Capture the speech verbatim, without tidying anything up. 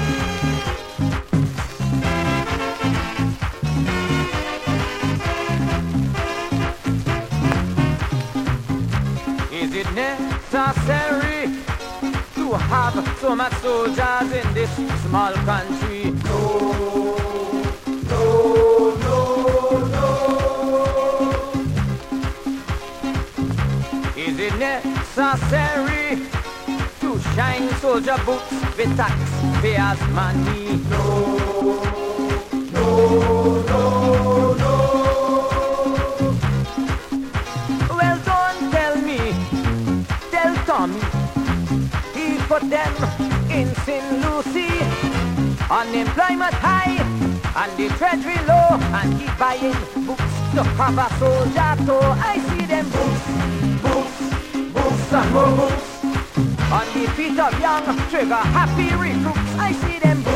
Is it necessary to have so much soldiers in this small country? No, no, no, no. Is it necessary to shine soldier boots with taxpayers' money? No, no, no, no. Well, don't tell me, tell Tommy, he put them in Saint Lucie. Unemployment high and the treasury low, and he buying books to cover soldier toe. I see them books, books, books and more books on the feet of young trigger happy recruits. I see them books.